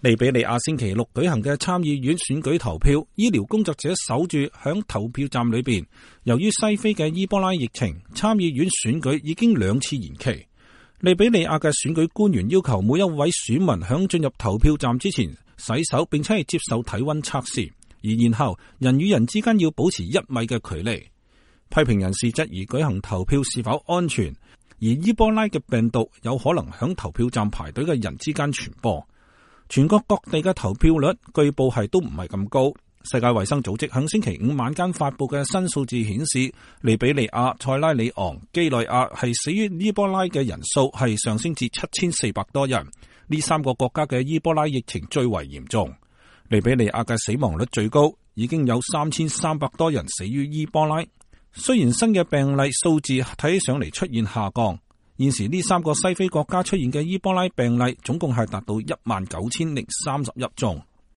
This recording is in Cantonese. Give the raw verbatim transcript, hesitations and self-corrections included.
利比里亞星期六舉行嘅參議院選舉投票，醫療工作者守住響投票站裏邊。由於西非嘅伊波拉疫情，參議院選舉已經兩次延期。利比里亞嘅選舉官員要求每一位選民響進入投票站之前洗手，並且係接受體溫測試，而然後人與人之間要保持一米嘅距離。批評人士質疑舉行投票是否安全，而伊波拉嘅病毒有可能響投票站排隊嘅人之間傳播。全國各地嘅投票率據報係都唔係咁高。世界衛生組織響星期五晚間發佈嘅新數字顯示，利比里亞、塞拉利昂、基內亞係死於伊波拉嘅人數係上升至七千四百多人。呢三個國家嘅伊波拉疫情最為嚴重。利比里亞嘅死亡率最高，已經有三千三百多人死於伊波拉。雖然新嘅病例數字睇起上嚟出現下降，現時呢三個西非國家出現嘅伊波拉病例總共係達到一萬九千零三十一宗。